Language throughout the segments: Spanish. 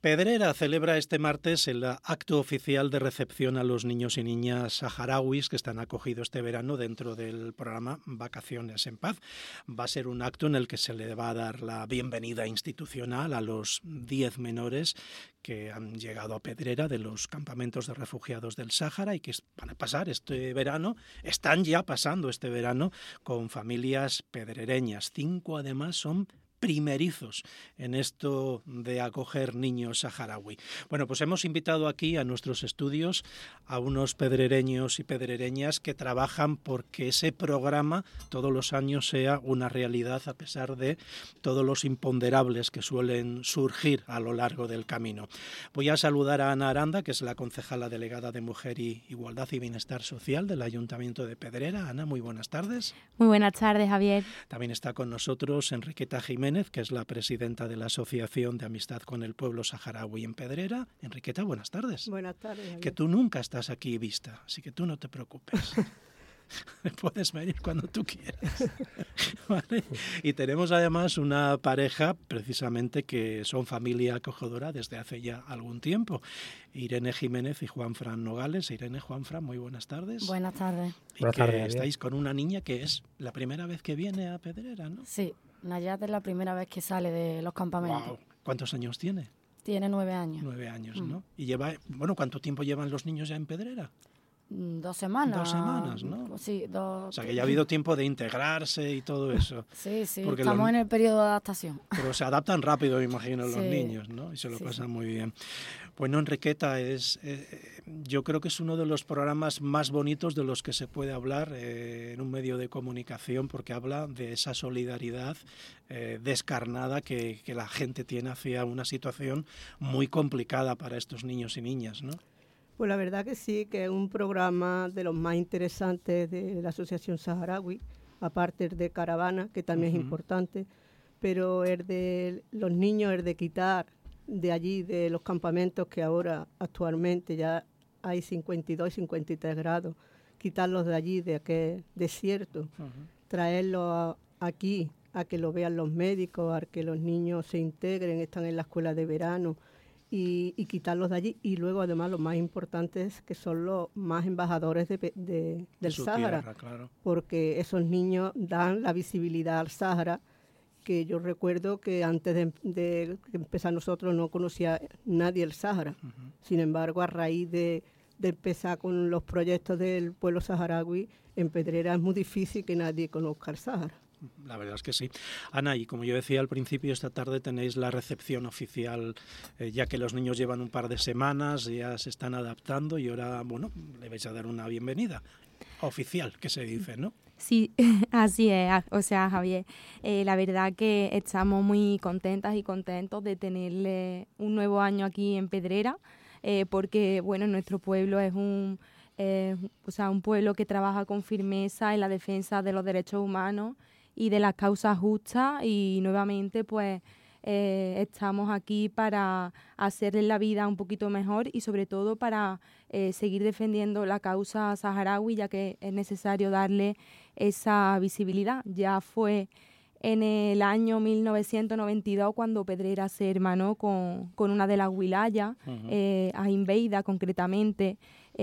Pedrera celebra este martes el acto oficial de recepción a los niños y niñas saharauis que están acogidos este verano dentro del programa Vacaciones en Paz. Va a ser un acto en el que se le va a dar la bienvenida institucional a los 10 menores que han llegado a Pedrera de los campamentos de refugiados del Sáhara y que van a pasar este verano, están ya pasando este verano con familias pedrereñas. 5 además son primerizos en esto de acoger niños saharaui. Bueno, pues hemos invitado aquí a nuestros estudios a unos pedrereños y pedrereñas que trabajan porque ese programa todos los años sea una realidad a pesar de todos los imponderables que suelen surgir a lo largo del camino. Voy a saludar a Ana Aranda, que es la concejala delegada de Mujer y Igualdad y Bienestar Social del Ayuntamiento de Pedrera. Ana, muy buenas tardes. Muy buenas tardes, Javier. También está con nosotros Enriqueta Jiménez, que es la presidenta de la Asociación de Amistad con el Pueblo Saharaui en Pedrera. Enriqueta, buenas tardes. Buenas tardes, Javier. Que tú nunca estás aquí vista, así que tú no te preocupes. Puedes venir cuando tú quieras. ¿Vale? Y tenemos además una pareja precisamente que son familia acogedora desde hace ya algún tiempo. Irene Jiménez y Juanfran Nogales. Irene, Juanfran, muy buenas tardes. Buenas tardes. Y buenas que tardes, estáis con una niña que es la primera vez que viene a Pedrera, ¿no? Sí, Nayat es la primera vez que sale de los campamentos. Wow. ¿Cuántos años tiene? Tiene 9 años. 9 años, ¿no? Y lleva, bueno, ¿cuánto tiempo llevan los niños ya en Pedrera? 2 semanas. 2 semanas, ¿no? Sí, 2. O sea, que ya ha habido tiempo de integrarse y todo eso. Sí, sí, porque estamos en el periodo de adaptación. Pero se adaptan rápido, me imagino, los Sí. niños, ¿no? Y se lo Sí, pasan sí. muy bien. Bueno, Enriqueta, yo creo que es uno de los programas más bonitos de los que se puede hablar en un medio de comunicación, porque habla de esa solidaridad descarnada que la gente tiene hacia una situación muy complicada para estos niños y niñas, ¿no? Pues la verdad que sí, que es un programa de los más interesantes de la Asociación Saharaui, aparte el de Caravana, que también es importante, pero el de los niños, el de quitar de allí, de los campamentos que ahora actualmente ya hay 52 y 53 grados, quitarlos de allí, de aquel desierto, traerlos aquí, a que lo vean los médicos, a que los niños se integren, están en la escuela de verano, y quitarlos de allí. Y luego, además, lo más importante es que son los más embajadores del Sáhara, tierra, claro. Porque esos niños dan la visibilidad al Sáhara, que yo recuerdo que antes de empezar nosotros no conocía nadie el Sáhara. Sin embargo, a raíz de empezar con los proyectos del pueblo saharaui, en Pedrera es muy difícil que nadie conozca el Sáhara. La verdad es que sí. Ana, y como yo decía al principio, esta tarde tenéis la recepción oficial, ya que los niños llevan un par de semanas, ya se están adaptando y ahora, bueno, le vais a dar una bienvenida oficial, que se dice, ¿no? Sí, así es. O sea, Javier, la verdad que estamos muy contentas y contentos de tenerle un nuevo año aquí en Pedrera, porque, bueno, nuestro pueblo es un pueblo que trabaja con firmeza en la defensa de los derechos humanos y de las causas justas, y nuevamente pues estamos aquí para hacerles la vida un poquito mejor y sobre todo para seguir defendiendo la causa saharaui, ya que es necesario darle esa visibilidad. Ya fue en el año 1992 cuando Pedrera se hermanó con una de las wilayas, Ain Beida concretamente,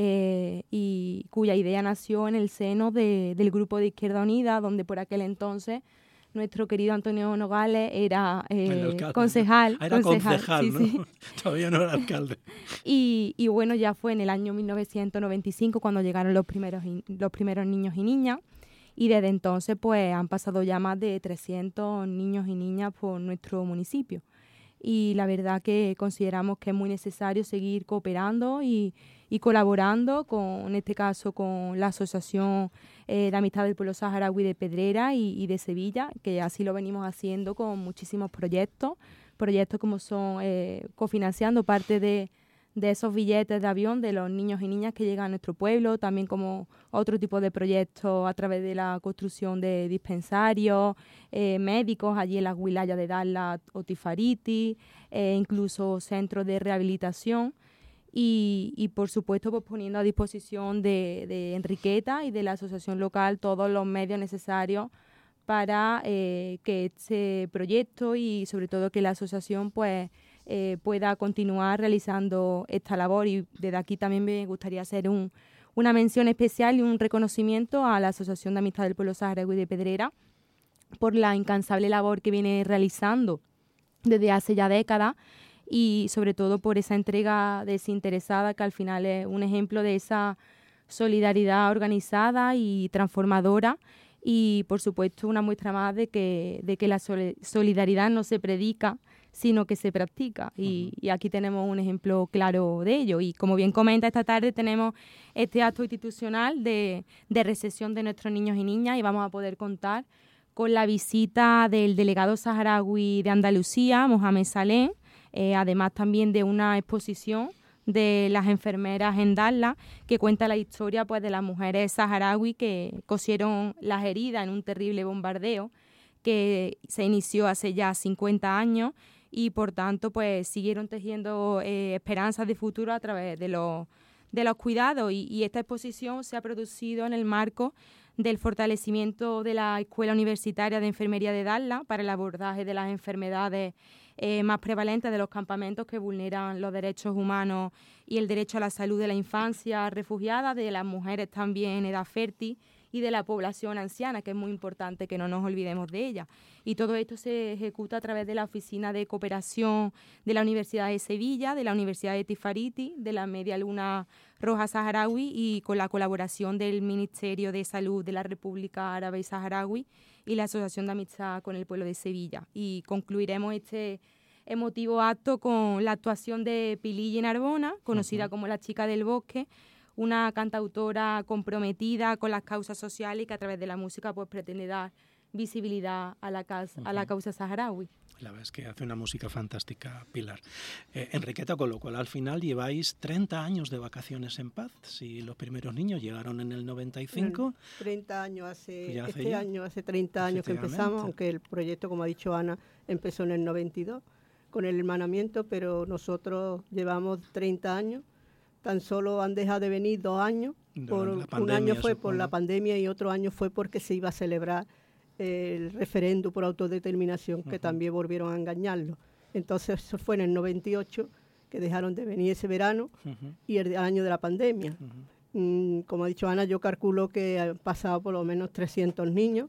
y cuya idea nació en el seno del Grupo de Izquierda Unida, donde por aquel entonces nuestro querido Antonio Nogales era concejal. Era concejal, sí, ¿no? Sí. Todavía no era alcalde. Y bueno, ya fue en el año 1995 cuando llegaron los primeros niños y niñas. Y desde entonces pues han pasado ya más de 300 niños y niñas por nuestro municipio. Y la verdad que consideramos que es muy necesario seguir cooperando y colaborando, en este caso con la Asociación de Amistad del Pueblo Saharaui de Pedrera y de Sevilla, que así lo venimos haciendo con muchísimos proyectos como son cofinanciando parte de esos billetes de avión de los niños y niñas que llegan a nuestro pueblo, también como otro tipo de proyectos a través de la construcción de dispensarios médicos allí en las wilayas de Dalat o Tifariti, incluso centros de rehabilitación y por supuesto pues poniendo a disposición de Enriqueta y de la asociación local todos los medios necesarios para que este proyecto y sobre todo que la asociación pues pueda continuar realizando esta labor. Y desde aquí también me gustaría hacer una mención especial y un reconocimiento a la Asociación de Amistad del Pueblo Saharaui de Pedrera por la incansable labor que viene realizando desde hace ya décadas, y sobre todo por esa entrega desinteresada que al final es un ejemplo de esa solidaridad organizada y transformadora, y por supuesto una muestra más de que la solidaridad no se predica, sino que se practica, y aquí tenemos un ejemplo claro de ello. Y como bien comenta, esta tarde tenemos este acto institucional de recepción de nuestros niños y niñas, y vamos a poder contar con la visita del delegado saharaui de Andalucía, Mohamed Saleh, además también de una exposición de las enfermeras en Dakhla, que cuenta la historia pues de las mujeres saharaui que cosieron las heridas en un terrible bombardeo que se inició hace ya 50 años, y por tanto pues siguieron tejiendo esperanzas de futuro a través de los cuidados, y esta exposición se ha producido en el marco del fortalecimiento de la Escuela Universitaria de Enfermería de Dakhla para el abordaje de las enfermedades más prevalentes de los campamentos que vulneran los derechos humanos y el derecho a la salud de la infancia refugiada, de las mujeres también en edad fértil y de la población anciana, que es muy importante que no nos olvidemos de ella. Y todo esto se ejecuta a través de la Oficina de Cooperación de la Universidad de Sevilla, de la Universidad de Tifariti, de la Media Luna Roja Saharaui, y con la colaboración del Ministerio de Salud de la República Árabe Saharaui y la Asociación de Amistad con el Pueblo de Sevilla. Y concluiremos este emotivo acto con la actuación de Pilille Narbona, conocida como la Chica del Bosque, una cantautora comprometida con las causas sociales y que a través de la música pues pretende dar visibilidad a la causa saharaui. La verdad es que hace una música fantástica, Pilar. Enriqueta, con lo cual al final lleváis 30 años de vacaciones en paz. Si los primeros niños llegaron en el 95... 30 años hace 30 años que empezamos, aunque el proyecto, como ha dicho Ana, empezó en el 92 con el hermanamiento, pero nosotros llevamos 30 años. Tan solo han dejado de venir 2 años. Un año fue por la pandemia y otro año fue porque se iba a celebrar el referéndum por autodeterminación, que también volvieron a engañarlo. Entonces eso fue en el 98 que dejaron de venir ese verano y el año de la pandemia. Como ha dicho Ana, yo calculo que han pasado por lo menos 300 niños.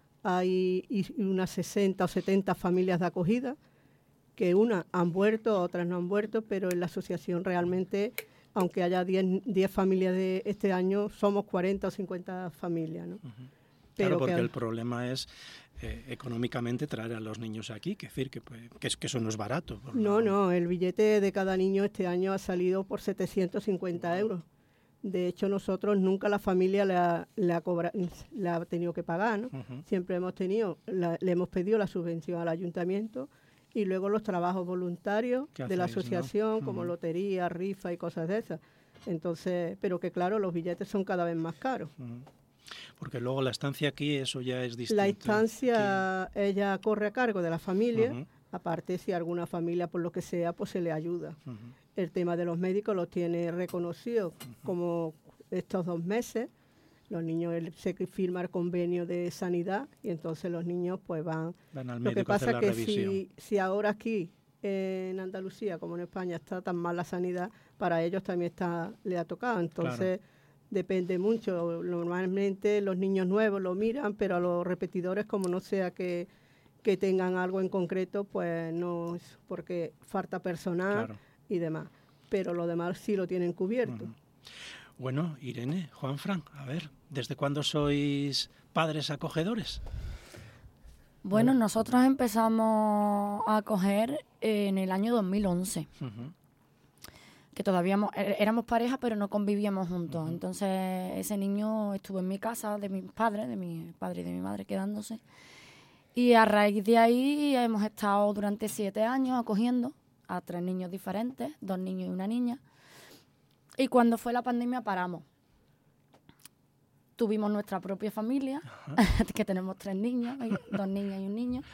Hay unas 60 o 70 familias de acogida, que unas han vuelto, otras no han vuelto, pero en la asociación realmente, aunque haya 10 familias de este año, somos 40 o 50 familias, ¿no? Claro, porque el problema es económicamente traer a los niños aquí, que decir que eso no es barato. No, el billete de cada niño este año ha salido por 750 euros. De hecho, nosotros nunca la familia la ha tenido que pagar, ¿no? Siempre le hemos pedido la subvención al ayuntamiento, y luego los trabajos voluntarios de la asociación, ¿no? Como lotería, rifa y cosas de esas. Entonces, pero que claro, los billetes son cada vez más caros. Porque luego la estancia aquí, eso ya es distinto. La estancia, ella corre a cargo de la familia, aparte si alguna familia por lo que sea, pues se le ayuda. El tema de los médicos lo tiene reconocido como estos 2 meses. Los niños, se firma el convenio de sanidad y entonces los niños pues van al médico. Lo que pasa es que si ahora aquí en Andalucía como en España está tan mal la sanidad, para ellos también le ha tocado. Entonces depende mucho. Normalmente los niños nuevos lo miran, pero a los repetidores, como no sea que tengan algo en concreto, pues no, es porque falta personal y demás. Pero lo demás sí lo tienen cubierto. Bueno, Irene, Juanfran, a ver, ¿desde cuándo sois padres acogedores? Bueno, nosotros empezamos a acoger en el año 2011, que todavía éramos pareja, pero no convivíamos juntos. Entonces, ese niño estuvo en mi casa, de mis padres, de mi padre y de mi madre quedándose. Y a raíz de ahí hemos estado durante 7 años acogiendo a 3 niños diferentes, 2 niños y una niña. Y cuando fue la pandemia paramos. Tuvimos nuestra propia familia, que tenemos 3 niños, 2 niñas y un niño.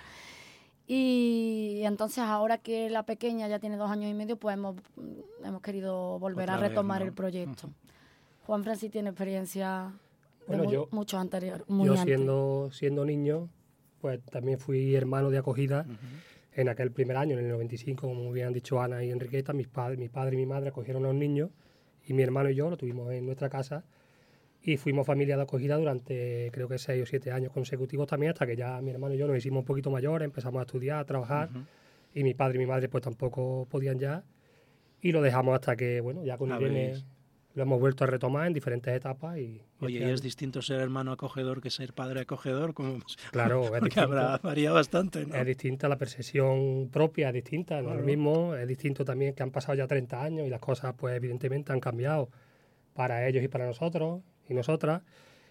Y entonces ahora que la pequeña ya tiene 2 años y medio, pues hemos querido volver a retomar el proyecto. Juan Francis tiene experiencia de muchos anteriores. Yo siendo niño, pues también fui hermano de acogida en aquel primer año, en el 95, como bien han dicho Ana y Enriqueta, mi padre y mi madre acogieron a los niños y mi hermano y yo lo tuvimos en nuestra casa y fuimos familia de acogida durante creo que 6 o 7 años consecutivos también, hasta que ya mi hermano y yo nos hicimos un poquito mayores, empezamos a estudiar, a trabajar y mi padre y mi madre pues tampoco podían ya y lo dejamos hasta que, bueno, ya con Irene lo hemos vuelto a retomar en diferentes etapas. Oye, ¿y es distinto ser hermano acogedor que ser padre acogedor? Claro, es distinto. Habrá variado bastante, ¿no? Es distinta, la percepción propia es distinta, no es lo mismo. Es distinto también que han pasado ya 30 años y las cosas, pues evidentemente han cambiado para ellos y para nosotros y nosotras.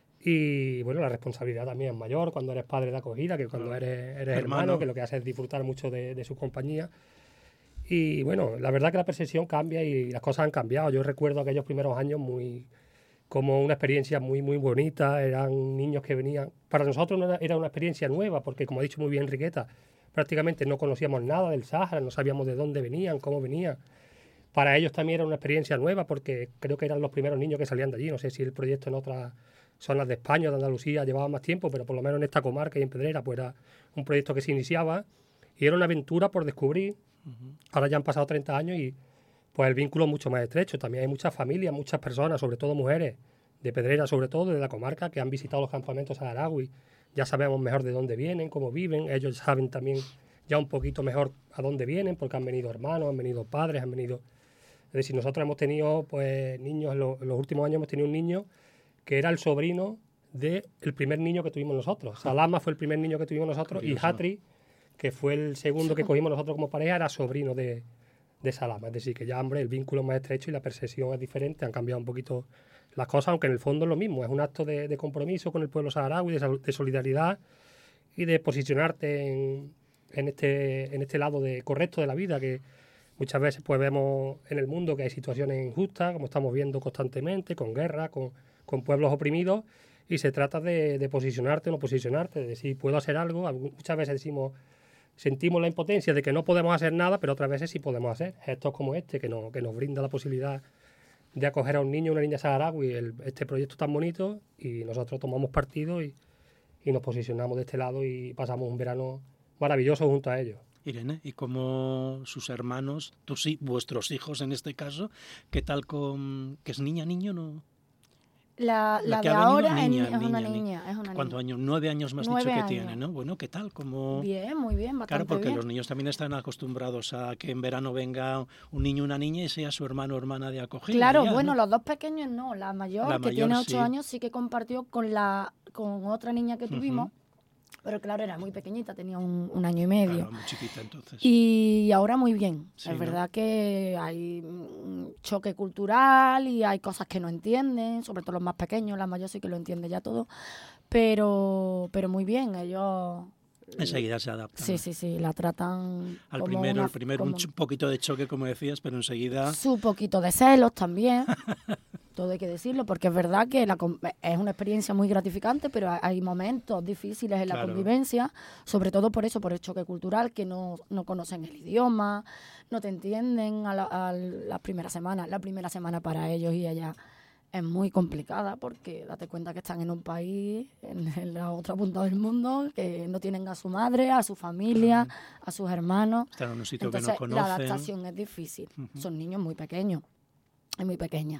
Y bueno, la responsabilidad también es mayor cuando eres padre de acogida que cuando eres hermano, que lo que hace es disfrutar mucho de su compañía. Y bueno, la verdad que la percepción cambia y las cosas han cambiado. Yo recuerdo aquellos primeros años como una experiencia muy, muy bonita. Eran niños que venían... Para nosotros era una experiencia nueva, porque como ha dicho muy bien Enriqueta, prácticamente no conocíamos nada del Sáhara, no sabíamos de dónde venían, cómo venían. Para ellos también era una experiencia nueva, porque creo que eran los primeros niños que salían de allí. No sé si el proyecto en otras zonas de España o de Andalucía llevaba más tiempo, pero por lo menos en esta comarca y en Pedrera pues era un proyecto que se iniciaba y era una aventura por descubrir. Ahora ya han pasado 30 años y pues el vínculo es mucho más estrecho. También hay muchas familias, muchas personas, sobre todo mujeres, de Pedrera sobre todo, de la comarca, que han visitado los campamentos saharaui. Ya sabemos mejor de dónde vienen, cómo viven. Ellos saben también ya un poquito mejor a dónde vienen, porque han venido hermanos, han venido padres, han venido... Es decir, nosotros hemos tenido pues niños, en los últimos años hemos tenido un niño que era el sobrino del primer niño que tuvimos nosotros. Salama fue el primer niño que tuvimos nosotros. Curioso. Y Hatri, que fue el segundo que cogimos nosotros como pareja, era sobrino de Salama. Es decir, que ya, hombre, el vínculo es más estrecho y la percepción es diferente. Han cambiado un poquito las cosas, aunque en el fondo es lo mismo. Es un acto de compromiso con el pueblo saharaui, de solidaridad y de posicionarte en este lado correcto de la vida, que muchas veces pues vemos en el mundo que hay situaciones injustas, como estamos viendo constantemente, con guerra, con pueblos oprimidos, y se trata de posicionarte o no posicionarte, de decir, puedo hacer algo. Muchas veces sentimos la impotencia de que no podemos hacer nada, pero otras veces sí podemos hacer gestos como este, que nos brinda la posibilidad de acoger a un niño o una niña saharaui, este proyecto tan bonito, y nosotros tomamos partido y nos posicionamos de este lado y pasamos un verano maravilloso junto a ellos. Irene, ¿y cómo sus hermanos, vuestros hijos en este caso, qué tal que es niña, niño, no? La de ahora es una niña. ¿Cuántos años? 9 años más dicho que tiene, ¿no? Bueno, ¿qué tal? Bien, muy bien, bastante Claro, porque bien. los niños también están acostumbrados a que en verano venga un niño y una niña y sea su hermano o hermana de acogida. Claro, ya, bueno, ¿no? Los dos pequeños no. La mayor que tiene 8 años, sí que compartió con otra niña que tuvimos. Pero claro, era muy pequeñita, tenía un año y medio. Claro, muy chiquita entonces. Y ahora muy bien. Sí, es verdad que hay un choque cultural y hay cosas que no entienden, sobre todo los más pequeños, la mayor sí que lo entiende ya todo. Pero muy bien, ellos... Enseguida se adaptan. Sí, la tratan al como primero un poquito de choque, como decías, pero enseguida... Su poquito de celos también. Todo hay que decirlo, porque es verdad que es una experiencia muy gratificante, pero hay momentos difíciles en la convivencia, sobre todo por el choque cultural, que no conocen el idioma, no te entienden a la primera semana. La primera semana para ellos y ellas es muy complicada, porque date cuenta que están en un país, en la otra punta del mundo, que no tienen a su madre, a su familia, a sus hermanos. Están en un sitio Entonces, que no conocen. la adaptación es difícil. Son niños muy pequeños, muy pequeñas.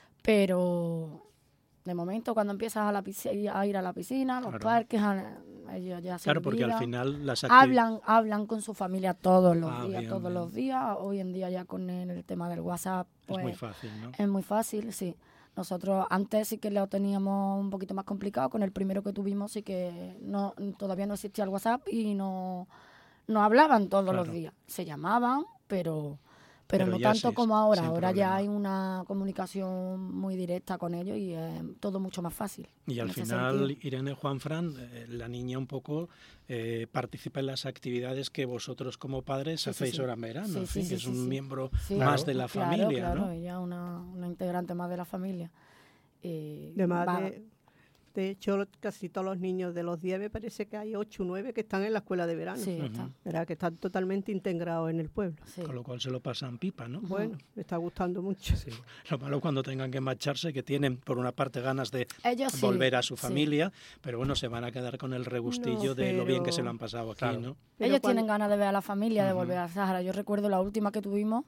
Pero de momento cuando empiezas a ir a la piscina, a los parques, ellos ya se Claro, porque olvidan. al final las hablan con su familia todos los días. Hoy en día ya con el tema del WhatsApp pues, es muy fácil, ¿no? Es muy fácil, sí. Nosotros antes sí que lo teníamos un poquito más complicado. Con el primero que tuvimos sí que todavía no existía el WhatsApp y no hablaban todos los días. Se llamaban, pero no tanto como ahora. Ahora ya hay una comunicación muy directa con ellos y es todo mucho más fácil. Y al final, Irene, Juanfran, la niña un poco participa en las actividades que vosotros como padres hacéis ahora en verano. Que es un miembro más de la familia, claro, ¿no? Ella una integrante más de la familia. Además De hecho, casi todos los niños de los 10, me parece que hay 8 o 9 que están en la escuela de verano. Sí, están. ¿Verdad? Que están totalmente integrados en el pueblo. Sí. Con lo cual se lo pasan pipa, ¿no? Bueno, le está gustando mucho. Sí. Lo malo cuando tengan que marcharse, que tienen por una parte ganas de Ellos sí, volver a su sí. familia, pero bueno, se van a quedar con el regustillo No, de lo bien que pero- se lo han pasado aquí, Claro. ¿no? Pero Ellos cuando- tienen ganas de ver a la familia, de volver al Sáhara. Yo recuerdo la última que tuvimos,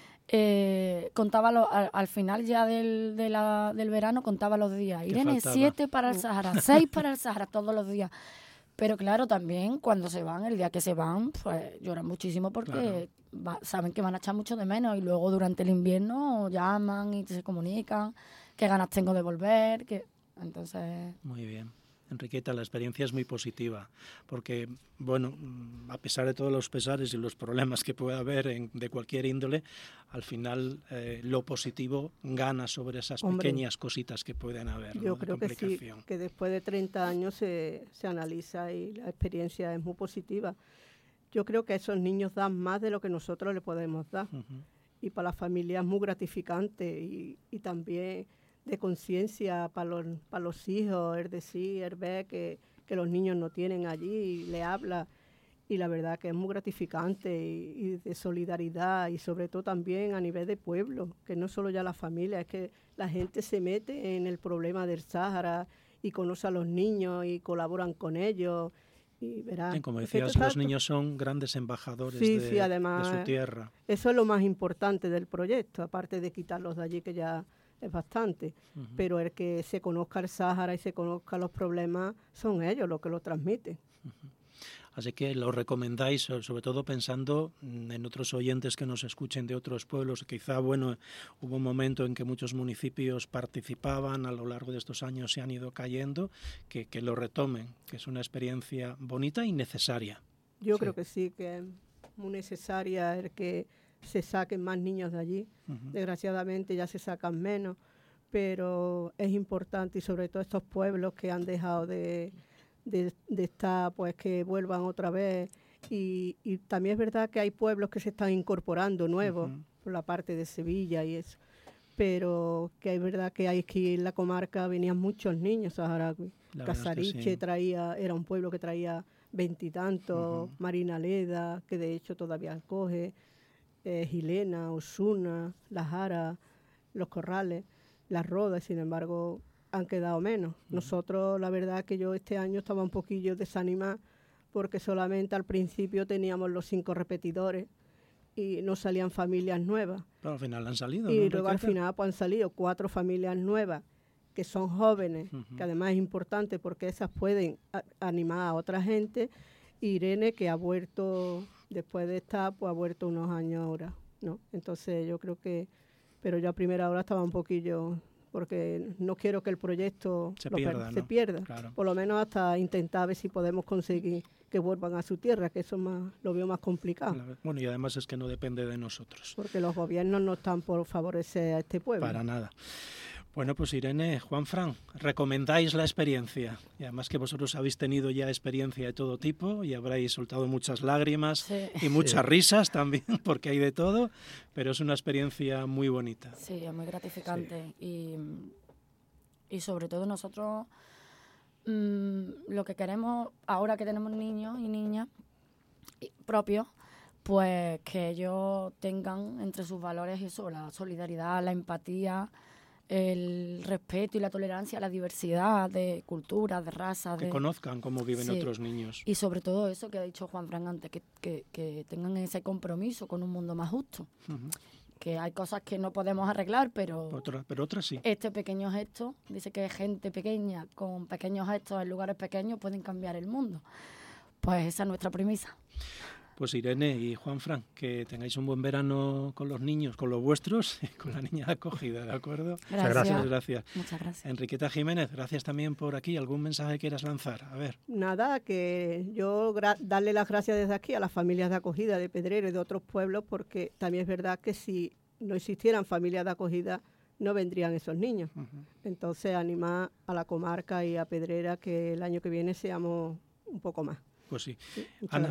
contaba al final ya del verano, contaba los días. Irene, faltaba? 7 para el Sáhara, 6 para el Sáhara, todos los días. Pero claro, también cuando se van, el día que se van, pues lloran muchísimo porque saben que van a echar mucho de menos y luego durante el invierno llaman y se comunican, qué ganas tengo de volver, que entonces... Muy bien. Enriqueta, la experiencia es muy positiva, porque, bueno, a pesar de todos los pesares y los problemas que pueda haber de cualquier índole, al final lo positivo gana sobre esas Hombre, pequeñas cositas que pueden haber, ¿no? Yo de creo que sí, complicación. que después de 30 años se analiza y la experiencia es muy positiva. Yo creo que esos niños dan más de lo que nosotros le podemos dar. Ujú. Y para la familia es muy gratificante y también de conciencia para los hijos, es decir, el ver que los niños no tienen allí y le habla. Y la verdad que es muy gratificante y de solidaridad y sobre todo también a nivel de pueblo, que no solo ya la familia, es que la gente se mete en el problema del Sáhara y conoce a los niños y colaboran con ellos. Y verá, Bien, como es que decías, esto los está- niños son grandes embajadores Sí, de, sí, además, de su tierra. Eso es lo más importante del proyecto, aparte de quitarlos de allí, que ya es bastante. Pero el que se conozca el Sáhara y se conozca los problemas, son ellos los que lo transmiten. Así que lo recomendáis, sobre todo pensando en otros oyentes que nos escuchen de otros pueblos. Quizá, bueno, hubo un momento en que muchos municipios participaban, a lo largo de estos años se han ido cayendo, que lo retomen, que es una experiencia bonita y necesaria. Yo Sí. creo que sí, que es muy necesaria el que se saquen más niños de allí. Desgraciadamente ya se sacan menos, pero es importante y sobre todo estos pueblos que han dejado de estar, pues que vuelvan otra vez. Y también es verdad que hay pueblos que se están incorporando nuevos, por la parte de Sevilla y eso. Pero que es verdad que aquí en la comarca venían muchos niños saharauis. La verdad es que Casariche sí. era un pueblo que traía 20 y tantos, Marinaleda, que de hecho todavía acoge, Gilena, Osuna, La Jara, Los Corrales, Las Rodas, sin embargo, han quedado menos. Nosotros, la verdad que yo este año estaba un poquillo desanimada porque solamente al principio teníamos los 5 repetidores y no salían familias nuevas. Pero al final han salido, Y ¿no, luego al Enriqueta? final pues, han salido 4 familias nuevas que son jóvenes, que además es importante porque esas pueden animar a otra gente. Irene, que ha vuelto, después de estar, pues ha vuelto unos años ahora, ¿no? Entonces yo creo que, pero yo a primera hora estaba un poquillo, porque no quiero que el proyecto Se pierda, se ¿no? pierda. Claro. Por lo menos hasta intentar ver si podemos conseguir que vuelvan a su tierra, que eso más lo veo más complicado, Bueno, y además es que no depende de nosotros. porque los gobiernos no están por favorecer a este pueblo. Para nada. Bueno, pues Irene, Juanfran, recomendáis la experiencia. Y además que vosotros habéis tenido ya experiencia de todo tipo y habréis soltado muchas lágrimas Sí. y muchas risas también, porque hay de todo, pero es una experiencia muy bonita. Sí, es muy gratificante. Y sobre todo nosotros lo que queremos, ahora que tenemos niños y niñas propios, pues que ellos tengan entre sus valores eso, la solidaridad, la empatía, el respeto y la tolerancia a la diversidad de culturas, de razas. Que conozcan cómo viven Sí. otros niños. Y sobre todo eso que ha dicho Juanfran antes, que tengan ese compromiso con un mundo más justo. Que hay cosas que no podemos arreglar, pero Pero otras sí. este pequeño gesto, dice que gente pequeña con pequeños gestos en lugares pequeños pueden cambiar el mundo. Pues esa es nuestra premisa. Pues Irene y Juanfran, que tengáis un buen verano con los niños, con los vuestros, y con la niña acogida, ¿de acuerdo? gracias. Muchas gracias. Muchas gracias. Enriqueta Jiménez, gracias también por aquí. ¿Algún mensaje quieras lanzar? A ver. Nada, que yo darle las gracias desde aquí a las familias de acogida de Pedrero y de otros pueblos, porque también es verdad que si no existieran familias de acogida, no vendrían esos niños. Entonces, animar a la comarca y a Pedrera que el año que viene seamos un poco más. Pues sí. Muchas Ana, gracias.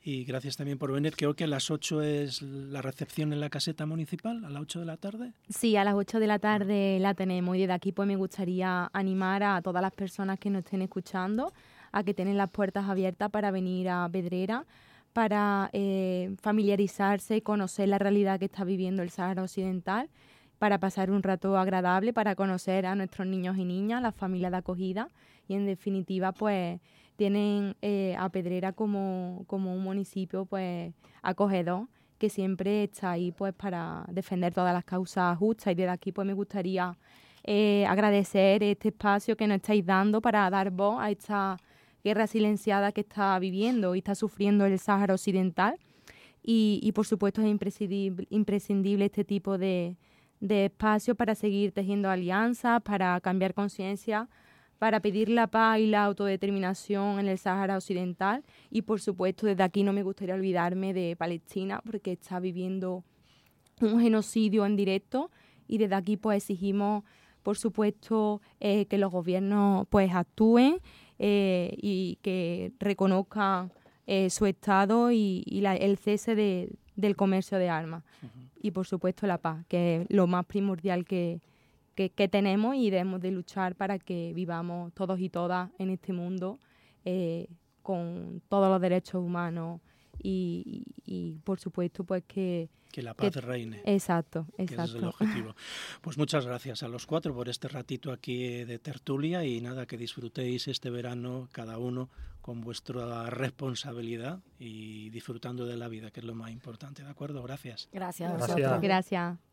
Y gracias también por venir. Creo que a las 8 es la recepción en la caseta municipal, a las 8 de la tarde. Sí, a las 8 de la tarde la tenemos y desde aquí pues me gustaría animar a todas las personas que nos estén escuchando a que tienen las puertas abiertas para venir a Pedrera, para familiarizarse y conocer la realidad que está viviendo el Sáhara Occidental, para pasar un rato agradable, para conocer a nuestros niños y niñas, las familias de acogida y en definitiva pues tienen a Pedrera como un municipio pues acogedor que siempre está ahí pues para defender todas las causas justas y desde aquí pues me gustaría agradecer este espacio que nos estáis dando para dar voz a esta guerra silenciada que está viviendo y está sufriendo el Sáhara Occidental y por supuesto es imprescindible este tipo de espacio para seguir tejiendo alianzas, para cambiar conciencia, para pedir la paz y la autodeterminación en el Sáhara Occidental y por supuesto desde aquí no me gustaría olvidarme de Palestina porque está viviendo un genocidio en directo y desde aquí pues exigimos por supuesto que los gobiernos pues actúen y que reconozcan su estado y el cese del comercio de armas y por supuesto la paz, que es lo más primordial que tenemos y debemos de luchar para que vivamos todos y todas en este mundo con todos los derechos humanos y por supuesto pues que la paz reine. Exacto. Que ese es el objetivo. Pues muchas gracias a los cuatro por este ratito aquí de tertulia y nada, que disfrutéis este verano cada uno con vuestra responsabilidad y disfrutando de la vida, que es lo más importante, ¿de acuerdo? Gracias. Gracias. Gracias. Gracias.